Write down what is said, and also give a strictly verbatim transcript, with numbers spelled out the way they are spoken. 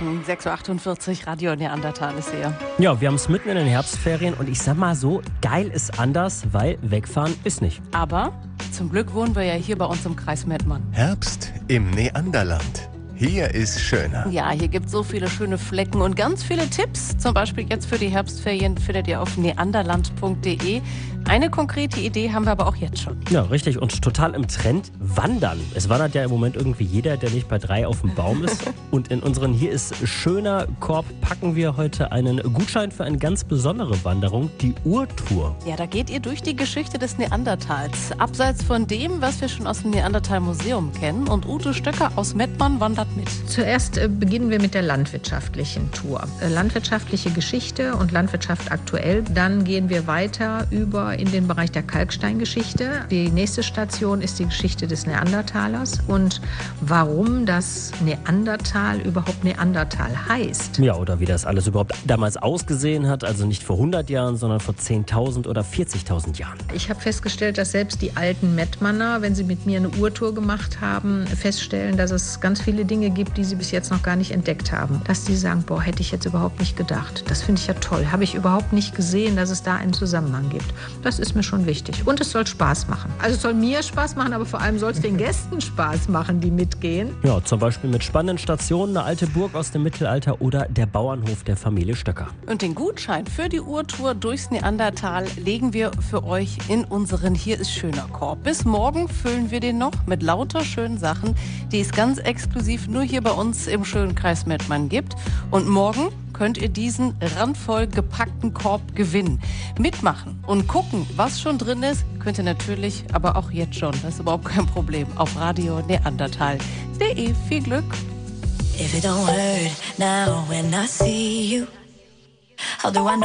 Morgen, sechs Uhr achtundvierzig, Radio Neandertal ist hier. Ja, wir haben es mitten in den Herbstferien und ich sag mal so, geil ist anders, weil wegfahren ist nicht. Aber zum Glück wohnen wir ja hier bei uns im Kreis Mettmann. Herbst im Neanderland. Hier ist schöner. Ja, hier gibt es so viele schöne Flecken und ganz viele Tipps. Zum Beispiel jetzt für die Herbstferien findet ihr auf neanderland punkt de. Eine konkrete Idee haben wir aber auch jetzt schon. Ja, richtig. Und total im Trend, Wandern. Es wandert ja im Moment irgendwie jeder, der nicht bei drei auf dem Baum ist. Und in unseren Hier ist schöner Korb packen wir heute einen Gutschein für eine ganz besondere Wanderung, die Urtour. Ja, da geht ihr durch die Geschichte des Neandertals. Abseits von dem, was wir schon aus dem Neandertal-Museum kennen. Und Ute Stöcker aus Mettmann wandert mit. Zuerst äh, beginnen wir mit der landwirtschaftlichen Tour. Äh, landwirtschaftliche Geschichte und Landwirtschaft aktuell. Dann gehen wir weiter über in den Bereich der Kalksteingeschichte. Die nächste Station ist die Geschichte des Neandertalers und warum das Neandertal überhaupt Neandertal heißt. Ja, oder wie das alles überhaupt damals ausgesehen hat. Also nicht vor hundert Jahren, sondern vor zehntausend oder vierzigtausend Jahren. Ich habe festgestellt, dass selbst die alten Mettmanner, wenn sie mit mir eine Urtour gemacht haben, feststellen, dass es ganz viele Dinge gibt, die sie bis jetzt noch gar nicht entdeckt haben. Dass die sagen, boah, hätte ich jetzt überhaupt nicht gedacht. Das finde ich ja toll. Habe ich überhaupt nicht gesehen, dass es da einen Zusammenhang gibt. Das ist mir schon wichtig. Und es soll Spaß machen. Also es soll mir Spaß machen, aber vor allem soll es den Gästen Spaß machen, die mitgehen. Ja, zum Beispiel mit spannenden Stationen, eine alte Burg aus dem Mittelalter oder der Bauernhof der Familie Stöcker. Und den Gutschein für die Urtour durchs Neandertal legen wir für euch in unseren Hier ist schöner Korb. Bis morgen füllen wir den noch mit lauter schönen Sachen, die es ganz exklusiv nur hier bei uns im schönen Kreis Mettmann gibt. Und morgen könnt ihr diesen randvoll gepackten Korb gewinnen. Mitmachen und gucken, was schon drin ist, könnt ihr natürlich, aber auch jetzt schon, das ist überhaupt kein Problem, auf Radio Neandertal punkt de. Viel Glück! If it don't hurt now when I see you, how do I know?